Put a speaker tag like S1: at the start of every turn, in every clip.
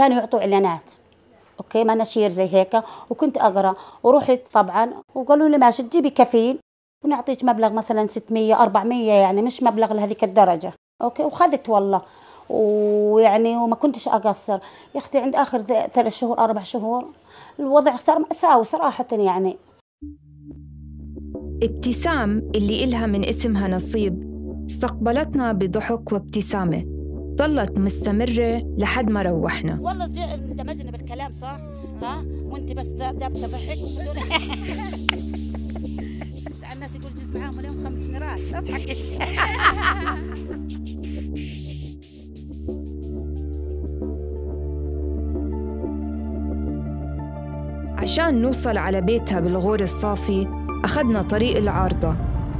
S1: كانوا يعطوا إعلانات، أوكي مناشير زي هيك، وكنت أقرأ ورحت طبعا وقالوا لي ماشي تجيبي كفيل ونعطيك مبلغ مثلا 600 400 يعني مش مبلغ لهذيك الدرجة، أوكي وخذت والله، ويعني وما كنتش أقصر يا أختي. عند آخر 3 شهور 4 شهور الوضع صار مأساوي صراحة يعني.
S2: ابتسام اللي إلها من اسمها نصيب استقبلتنا بضحك وابتسامة ظلت مستمرة لحد ما روحنا.
S1: والله اندمجنا بالكلام صح؟ ها؟ وانت بس دابسة ضحك الناس يقول جوز معاهم اليوم 5 مرات، لا تضحكش.
S2: عشان نوصل على بيتها بالغور الصافي أخذنا طريق العارضة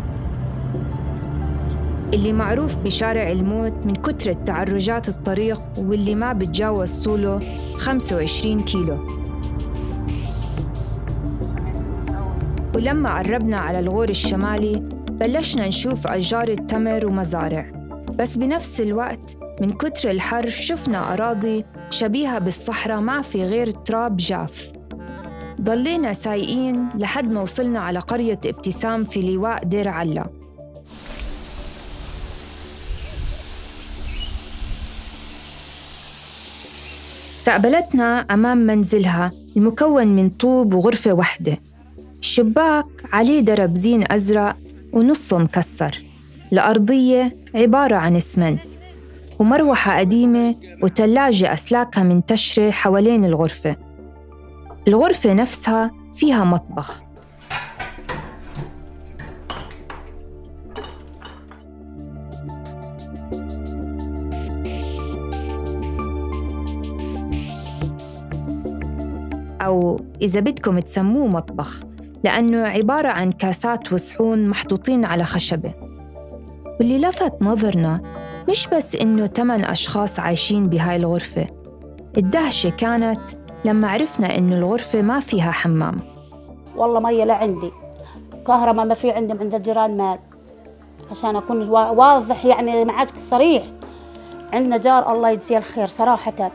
S2: اللي معروف بشارع الموت من كترة تعرجات الطريق واللي ما بتجاوز طوله 25 كيلو. ولما قربنا على الغور الشمالي بلشنا نشوف أشجار التمر ومزارع، بس بنفس الوقت من كتر الحر شفنا أراضي شبيهة بالصحراء ما في غير تراب جاف. ضلينا سايقين لحد ما وصلنا على قرية ابتسام في لواء دير علا. استقبلتنا أمام منزلها المكون من طوب وغرفة واحدة، الشباك عليه درب زين أزرق ونصه مكسر، الأرضية عبارة عن إسمنت، ومروحة قديمة وتلاجة أسلاكها منتشرة حوالين الغرفة. الغرفة نفسها فيها مطبخ، أو إذا بدكم تسموه مطبخ لأنه عبارة عن كاسات وصحون محطوطين على خشبة. واللي لفت نظرنا مش بس إنه 8 أشخاص عايشين بهاي الغرفة، الدهشة كانت لما عرفنا إنه الغرفة ما فيها حمام.
S1: والله مية لا عندي، كهرباء ما في عندي، عند الجيران مال، عشان أكون واضح يعني معاك صريح. عندنا جار الله يجزيه الخير صراحة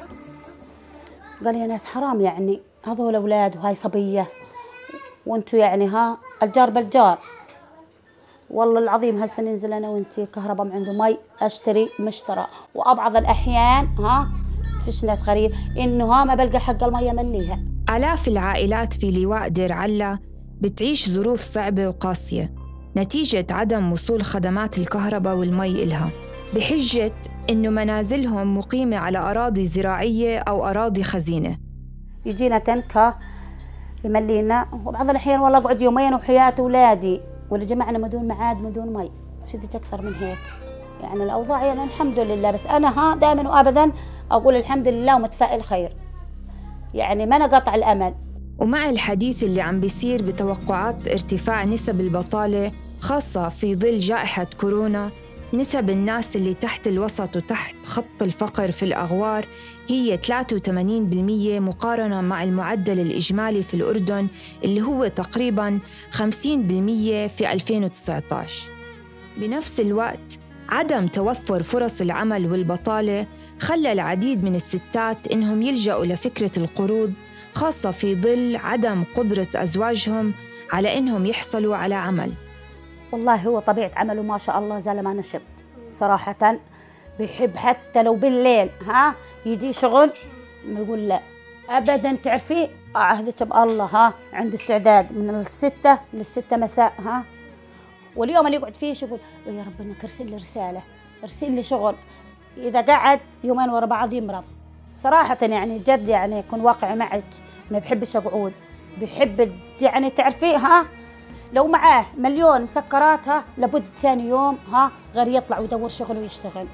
S1: قال يا ناس حرام يعني هذول أولاد وهاي صبية وانتو يعني ها الجار بالجار. والله العظيم هسه ننزل أنا وانتي كهرباء ما عنده مي أشتري مشترى، وأبعض الأحيان ها فيش ناس غريب إنه ها ما بلقى حق المية مليها.
S2: آلاف العائلات في لواء دير علا بتعيش ظروف صعبة وقاسية نتيجة عدم وصول خدمات الكهرباء والمي إلها، بحجة إنه منازلهم مقيمة على أراضي زراعية أو أراضي خزينة.
S1: يجينا تنكة يملينا، وبعض الأحيان والله أقعد يومين وحياة أولادي واللي جمعنا مدون معاد مدون مي، شدت أكثر من هيك يعني الأوضاع يعني الحمد لله. بس أنا ها دائما وأبدا أقول الحمد لله ومتفائل خير، يعني ما نقطع الأمل.
S2: ومع الحديث اللي عم بيصير بتوقعات ارتفاع نسب البطالة خاصة في ظل جائحة كورونا، نسب الناس اللي تحت الوسط وتحت خط الفقر في الأغوار هي 83% مقارنة مع المعدل الإجمالي في الأردن اللي هو تقريباً 50% في 2019. بنفس الوقت عدم توفر فرص العمل والبطالة خلى العديد من الستات إنهم يلجأوا لفكرة القروض، خاصة في ظل عدم قدرة أزواجهم على إنهم يحصلوا على عمل.
S1: والله هو طبيعة عمله ما شاء الله زلمة نشط صراحة، بيحب حتى لو بالليل ها يجي شغل ما يقول لا أبداً. تعرفي عهدك بالله ها عندي استعداد من 6 ل6 مساء ها، واليوم اللي يقعد فيه يقول يا رب انك ارسل لي رسالة ارسل لي شغل. إذا قعد يومين ورا بعض يمرض صراحة يعني جد يعني يكون واقعي معك، ما بحبش أقعد، بحب يعني تعرفي ها لو معاه مليون مسكرات ها لابد ثاني يوم ها غير يطلع ويدور شغل ويشتغل.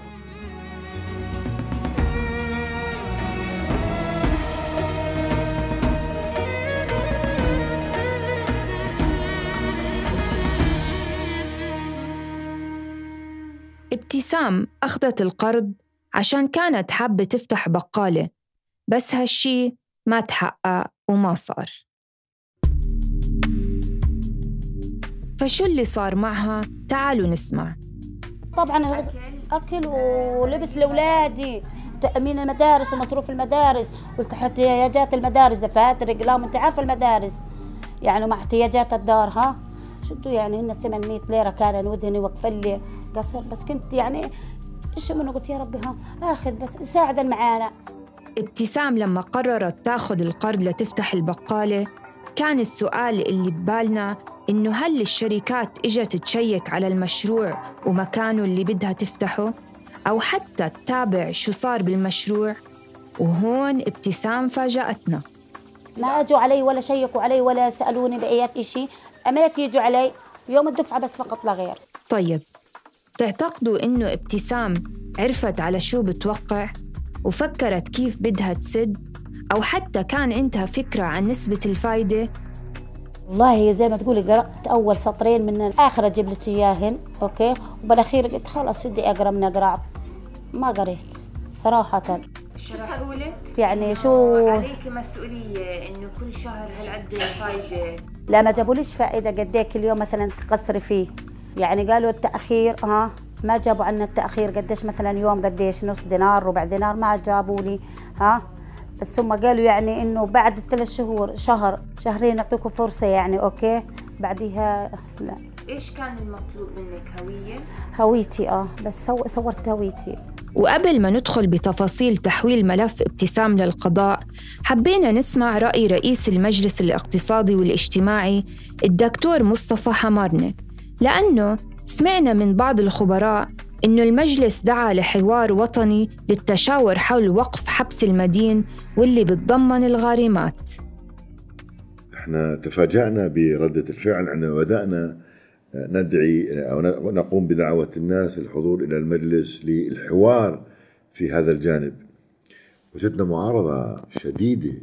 S2: ابتسام أخذت القرض عشان كانت حابة تفتح بقالة، بس هالشي ما تحقق وما صار. فشو اللي صار معها؟ تعالوا نسمع.
S1: طبعاً أكل ولبس لأولادي تأمين المدارس ومصروف المدارس واحتياجات المدارس، دفاتر أقلام، أنت عارفة المدارس يعني، مع احتياجات الدار. ها شدو يعني هن 800 ليرة كان ودهني وقف لي قصر، بس كنت يعني إيش منه، قلت يا ربي ها آخذ بس نساعد معانا.
S2: ابتسام لما قررت تاخذ القرض لتفتح البقالة، كان السؤال اللي ببالنا إنه هل الشركات إجت تشيك على المشروع ومكانه اللي بدها تفتحه، أو حتى تتابع شو صار بالمشروع؟ وهون ابتسام فاجأتنا.
S1: ما أجوا علي ولا شيكوا علي ولا سألوني بأيات إشي، أمات يجوا علي يوم الدفعة بس فقط لا غير.
S2: طيب تعتقدوا إنه ابتسام عرفت على شو بتوقع وفكرت كيف بدها تسد، أو حتى كان عندها فكرة عن نسبة الفايدة؟
S1: والله هي زي ما تقولي قرأت أول سطرين من الآخر جبلت إياهن أوكي، وبالأخير قلت خلاص بدي أقرأ من أقرأ، ما قريت صراحة.
S2: شرحوا لك
S1: يعني شو
S2: عليك مسؤولية إنه كل شهر هالقد فايدة؟
S1: لا ما جابوليش فائدة قديك اليوم مثلا تقصري فيه، يعني قالوا التأخير ما جابوا عنا التأخير قديش مثلا يوم قديش، نص دينار ربع دينار ما جابوا لي بس هم قالوا يعني انه بعد 3 شهور شهر شهرين يعطوكم فرصة يعني اوكي، بعديها لا.
S2: ايش كان المطلوب منك؟
S1: هويتي بس صورت هويتي.
S2: وقبل ما ندخل بتفاصيل تحويل ملف ابتسام للقضاء، حبينا نسمع رأي رئيس المجلس الاقتصادي والاجتماعي الدكتور مصطفى حمارنة، لأنه سمعنا من بعض الخبراء إنه المجلس دعا لحوار وطني للتشاور حول وقف حبس المدين واللي بتضمن الغارمات.
S3: احنا تفاجأنا بردة الفعل، احنا بدأنا ندعي أو نقوم بدعوة الناس للحضور إلى المجلس للحوار في هذا الجانب، وجدنا معارضة شديدة.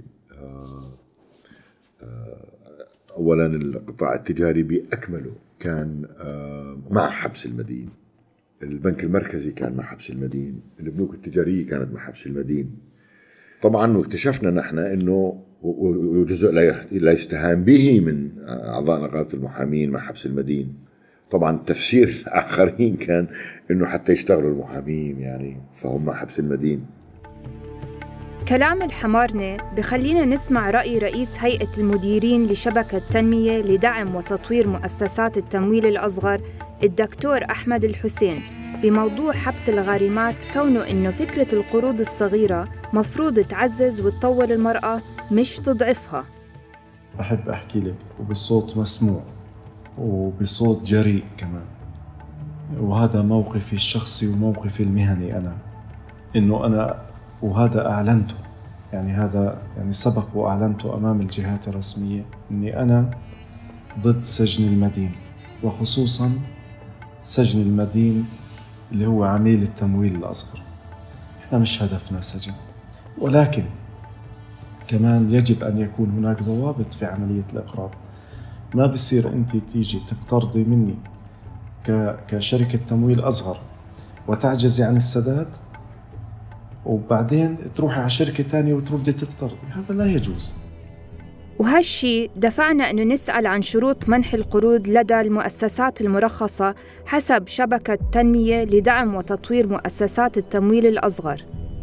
S3: أولا القطاع التجاري بأكمله كان مع حبس المدين، البنك المركزي كان مع حبس المدين، البنوك التجارية كانت مع حبس المدين طبعا. واكتشفنا نحن أنه وجزء لا يستهان به من أعضاء نقابة المحامين مع حبس المدين. طبعا تفسير آخرين كان أنه حتى يشتغلوا المحامين يعني فهم مع حبس المدين.
S2: كلام الحمارنة بخلينا نسمع رأي رئيس هيئة المديرين لشبكة تنمية لدعم وتطوير مؤسسات التمويل الأصغر الدكتور أحمد الحسين بموضوع حبس الغارمات، كونه إنه فكرة القروض الصغيرة مفروض تعزز وتطور المرأة مش تضعفها.
S4: أحب أحكي لك وبصوت مسموع وبصوت جريء كمان، وهذا موقفي الشخصي وموقفي المهني أنا وهذا أعلنته، يعني هذا يعني سبق وأعلنته أمام الجهات الرسمية أني أنا ضد سجن المدين، وخصوصاً سجن المدين اللي هو عميل التمويل الأصغر. إحنا مش هدفنا سجن، ولكن كمان يجب أن يكون هناك ضوابط في عملية الإقراض. ما بصير أنت تيجي تقترضي مني كشركة تمويل أصغر وتعجزي عن السداد وبعدين تروحي على شركة تانية وتردي تقترضي، هذا لا يجوز.
S2: وهالشي دفعنا أنه نسأل عن شروط منح القروض لدى المؤسسات المرخصة حسب شبكة تنمية لدعم وتطوير مؤسسات التمويل الأصغر.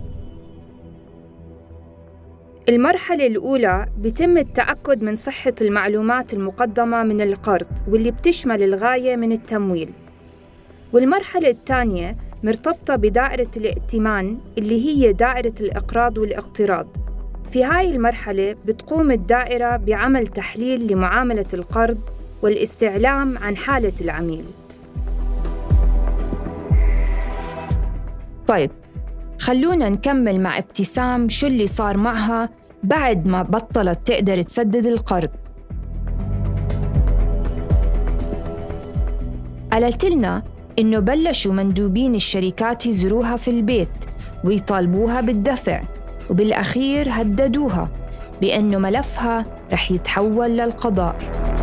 S2: المرحلة الأولى بيتم التأكد من صحة المعلومات المقدمة من القرض واللي بتشمل الغاية من التمويل. والمرحلة الثانية مرتبطة بدائرة الائتمان اللي هي دائرة الإقراض والاقتراض. في هاي المرحلة بتقوم الدائرة بعمل تحليل لمعاملة القرض والاستعلام عن حالة العميل. طيب خلونا نكمل مع ابتسام شو اللي صار معها بعد ما بطلت تقدر تسدد القرض. قالت لنا إنه بلشوا مندوبين الشركات يزوروها في البيت ويطالبوها بالدفع، وبالأخير هددوها بأنه ملفها رح يتحول للقضاء.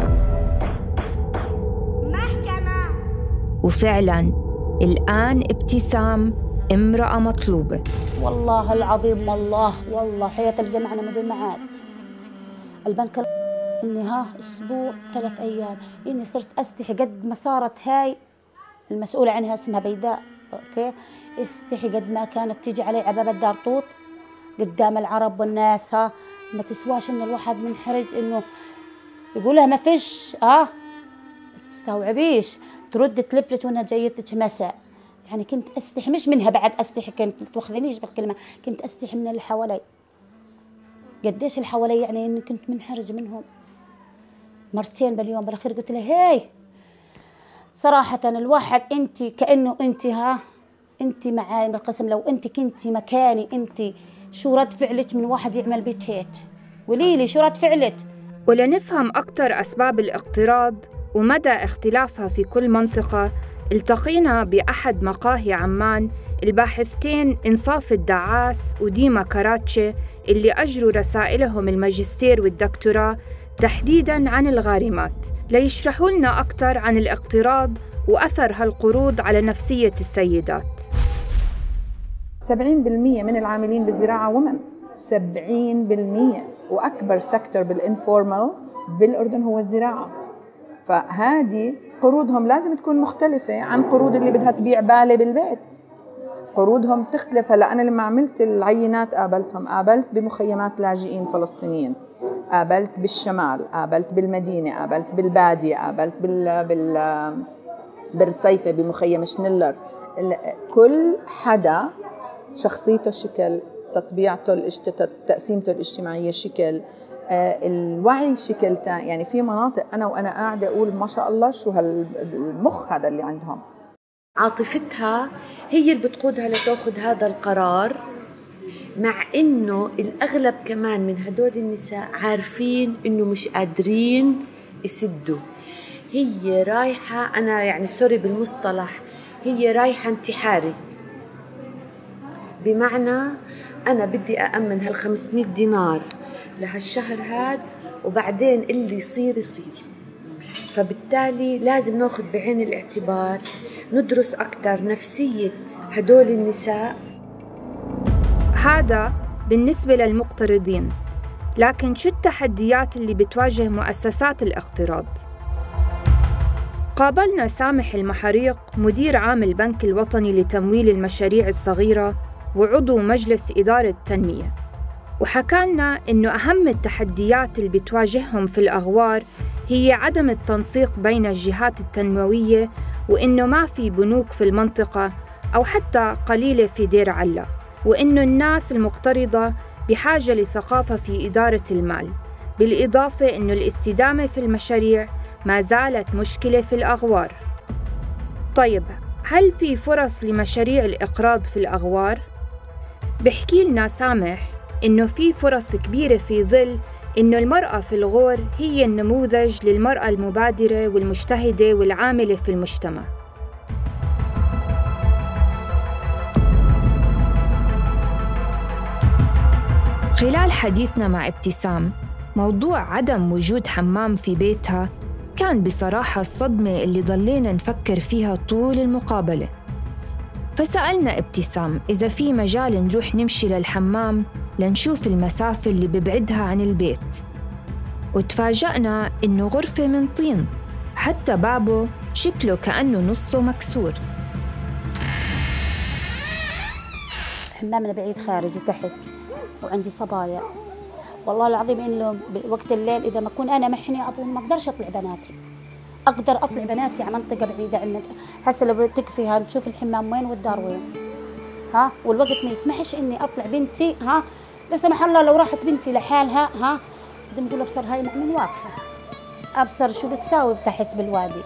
S2: محكمة. وفعلاً الآن ابتسام امرأة مطلوبة.
S1: والله العظيم والله حياة الجماعة بدون معاد. البنك إني أسبوع 3 أيام إني صرت أستحي قد ما صارت هاي المسؤولة عنها اسمها بيداء اوكي. استحي قد ما كانت تيجي علي عبابة دارطوط قدام العرب والناس، ما تسواش انه الواحد منحرج انه يقولها ما فيش تستوعبيش، ترد تلفلت وانا جايتك مساء. يعني كنت استحي، مش منها بعد استحي، كنت تاخذنيش بالكلمه، كنت استحي من اللي حوالي. قديش اللي حوالي يعني اني كنت منحرج منهم مرتين باليوم. بالاخير قلت لها هاي صراحه الواحد انت كانه انت انت معاي بالقسم، لو انت كنتي مكاني انت شو رد فعلك من واحد يعمل بيت هيك؟ قولي لي شو رد فعلك.
S2: ولنفهم أكثر أسباب الاغتراض ومدى اختلافها في كل منطقة، التقينا بأحد مقاهي عمان الباحثتين إنصاف الدعاس وديما كراتشي اللي أجروا رسائلهم الماجستير والدكتوراه تحديداً عن الغارمات، ليشرحوا لنا أكثر عن الاغتراض وأثر هالقروض على نفسية السيدات.
S5: 70% من العاملين بالزراعة ومن 70%، وأكبر سيكتور بالإنفورمال بالأردن هو الزراعة. فهذه قروضهم لازم تكون مختلفة عن قروض اللي بدها تبيع بالة بالبيت. قروضهم تختلف. هلا أنا لما عملت العينات قابلت بمخيمات لاجئين فلسطينيين، قابلت بالشمال، قابلت بالمدينة، قابلت بالبادية، قابلت بالرصيفة بمخيم شنلر. كل حدا شخصيته شكل، تطبيعته تقسيمته الاجتماعية شكل، الوعي شكل. يعني في مناطق أنا قاعدة أقول ما شاء الله شو هالمخ هذا اللي عندهم.
S6: عاطفتها هي اللي بتقودها لتأخذ هذا القرار، مع إنه الأغلب كمان من هدول النساء عارفين إنه مش قادرين يسدوا. هي رايحة، أنا يعني سوري بالمصطلح، هي رايحة انتحاري، بمعنى أنا بدي أأمن هال500 دينار لهالشهر هاد، وبعدين اللي يصير يصير. فبالتالي لازم ناخذ بعين الاعتبار، ندرس أكثر نفسية هدول النساء.
S2: هذا بالنسبة للمقترضين، لكن شو التحديات اللي بتواجه مؤسسات الاقتراض؟ قابلنا سامح المحريق مدير عام البنك الوطني لتمويل المشاريع الصغيرة وعضو مجلس إدارة التنمية، وحكى لنا إنه أهم التحديات اللي بتواجههم في الأغوار هي عدم التنسيق بين الجهات التنموية، وإنه ما في بنوك في المنطقة أو حتى قليلة في دير علا، وإنه الناس المقترضة بحاجة لثقافة في إدارة المال، بالإضافة إنه الاستدامة في المشاريع ما زالت مشكلة في الأغوار. طيب، هل في فرص لمشاريع الإقراض في الأغوار؟ بحكي لنا سامح إنه في فرص كبيرة في ظل إنه المرأة في الغور هي النموذج للمرأة المبادرة والمجتهدة والعاملة في المجتمع. خلال حديثنا مع ابتسام، موضوع عدم وجود حمام في بيتها كان بصراحة الصدمة اللي ضلينا نفكر فيها طول المقابلة. فسألنا ابتسام إذا في مجال نروح نمشي للحمام لنشوف المسافة اللي ببعدها عن البيت، وتفاجأنا إنه غرفة من طين، حتى بابه شكله كأنه نصه مكسور.
S1: حمامنا بعيد خارجي تحت، وعندي صبايا. والله العظيم إنه وقت الليل إذا ما أكون أنا محني أبو ما أقدرش أطلع بناتي، أقدر أطلع بناتي على منطقة بعيدة عنا. هسه لو تكفي تشوف الحمام وين والدار وين، والوقت ما يسمحش إني أطلع بنتي. لا سمح الله لو راحت بنتي لحالها بدي نقول أبصر هاي مع من واقفة، أبصر شو بتساوي تحت بالوادي.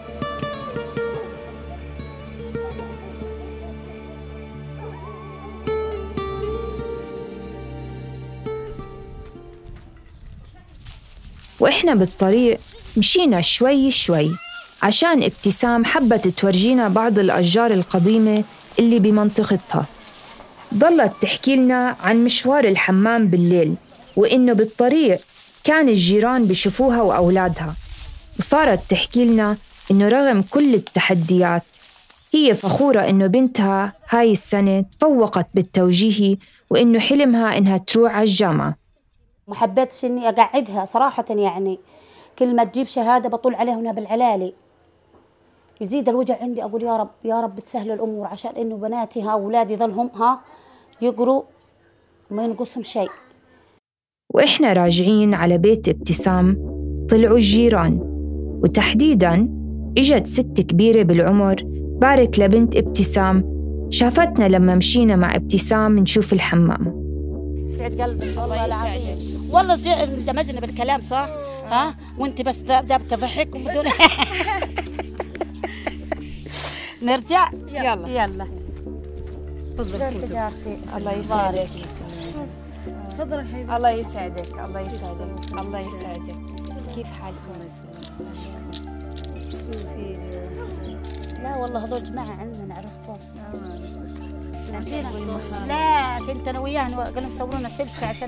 S2: وإحنا بالطريق مشينا شوي شوي عشان ابتسام حبت تورجينا بعض الأشجار القديمة اللي بمنطقتها. ضلت تحكي لنا عن مشوار الحمام بالليل، وإنه بالطريق كان الجيران بيشوفوها وأولادها، وصارت تحكي لنا إنه رغم كل التحديات هي فخورة إنه بنتها هاي السنة تفوقت بالتوجيهي، وإنه حلمها إنها تروح على الجامعة.
S1: ما حبيتش إني أقعدها صراحة، يعني كل ما تجيب شهادة بطول عليها هنا بالعلالي. يزيد الوجع عندي، أقول يا رب يا رب تسهل الأمور، عشان إنه بناتي أولادي ظلهم يقروا ما ينقصهم شيء.
S2: وإحنا راجعين على بيت ابتسام طلعوا الجيران، وتحديداً إجت ست كبيرة بالعمر بارك لبنت ابتسام، شافتنا لما مشينا مع ابتسام نشوف الحمام.
S1: سعد قلبك والله العظيم، والله اندمجنا بالكلام صح؟ وانت بس دابك ضحك وبدون نرجع يلا تجارتي.
S2: الله يسعدك. تفضل حبيبي. الله يسعدك الله يسعدك الله يسعدك. كيف حالكم؟
S1: لا والله هذول جماعة عندنا نعرفهم. لا كنت انا وياهم قالوا يصوروا لنا سيلفي عشان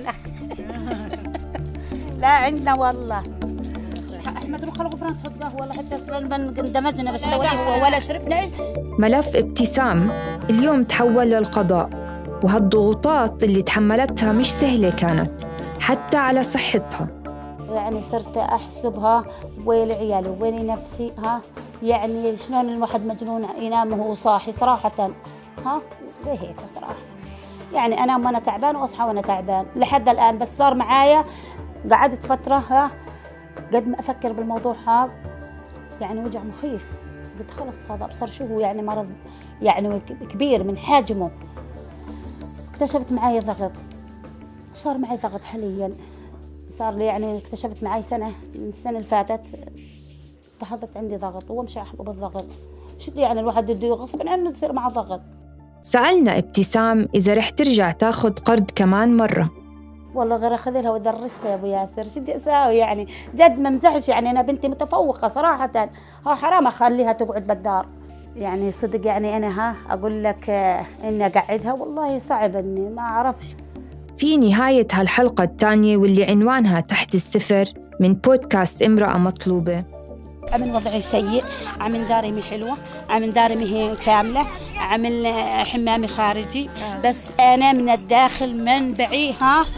S1: لا عندنا والله. احمد روح الغفران تحط قهوه والله حتى اندمجنا بس ولا شربنا.
S2: ملف ابتسام اليوم تحول للقضاء، وهالضغوطات اللي تحملتها مش سهلة كانت حتى على صحتها.
S1: يعني صرت أحسبها وين عيالي وين نفسي يعني شلون الواحد مجنون ينام وهو صاحي صراحة زي هيك صراحة. يعني أنام وأنا تعبان وأصحى وأنا تعبان لحد الآن، بس صار معايا قعدت فترة قد ما أفكر بالموضوع هذا يعني وجع مخيف. قلت خلص هذا أبصر شو هو يعني مرض يعني كبير من حجمه. اكتشفت معي ضغط، صار معي ضغط حاليا، صار لي يعني اكتشفت معي سنة من السنة اللي فاتت لاحظت عندي ضغط وامشي احبه بالضغط. شو يعني الواحد بده غصب عنه تصير معه ضغط.
S2: سألنا ابتسام إذا رح ترجع تاخذ قرض كمان مرة.
S1: والله غير أخذ لها وأدرسها يا أبو ياسر، شو بدي أساوي يعني جد ما مزحش. يعني أنا بنتي متفوقة صراحة، حرام أخليها تقعد بالدار. يعني صدق يعني أنا أقول لك إني أقعدها والله صعب إني ما أعرفش.
S2: في نهاية هالحلقة الثانية واللي عنوانها تحت الصفر من بودكاست امرأة مطلوبة.
S1: عمل وضعي سيء، عمل دارمي حلوة، عمل دارمي كاملة، عمل حمامي خارجي، بس أنا من الداخل منبعي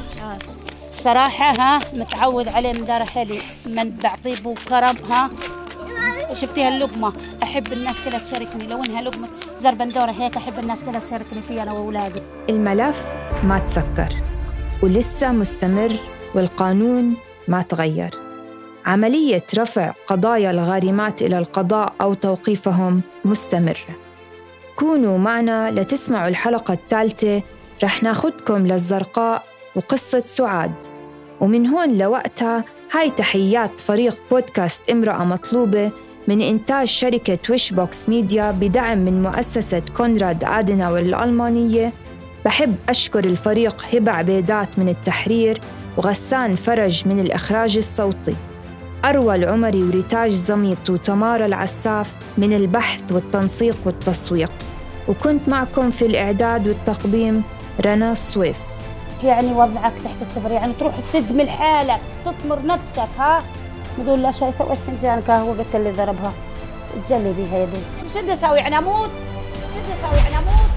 S1: صراحة متعود عليه من دار أهلي، منبع طيب وكرم. شفتي هاللقمة أحب الناس كلها تشاركني، لو إنها لقمة زربندورة هيك أحب الناس كلها تشاركني فيها أنا وأولادي.
S2: الملف ما تسكر ولسه مستمر، والقانون ما تغير. عملية رفع قضايا الغارمات إلى القضاء أو توقيفهم مستمرة. كونوا معنا لتسمعوا الحلقة الثالثة، رح ناخدكم للزرقاء وقصة سعاد. ومن هون لوقتها هاي تحيات فريق بودكاست امرأة مطلوبة من إنتاج شركة ويش بوكس ميديا بدعم من مؤسسة كونراد آدناور الألمانية. بحب أشكر الفريق هبة عبيدات من التحرير، وغسان فرج من الإخراج الصوتي، أروى العمري وريتاج زميط وتمارا العساف من البحث والتنسيق والتسويق، وكنت معكم في الإعداد والتقديم رنا السويس.
S1: يعني وضعك تحت الصفر، يعني تروح تدمل حالك تطمر نفسك تقول لا شيء سويت فنجان قهوة قلت اللي ضربها تجلي بيها يا بنتي. شو بدي اسوي يعني اموت؟ شو بدي اسوي يعني اموت؟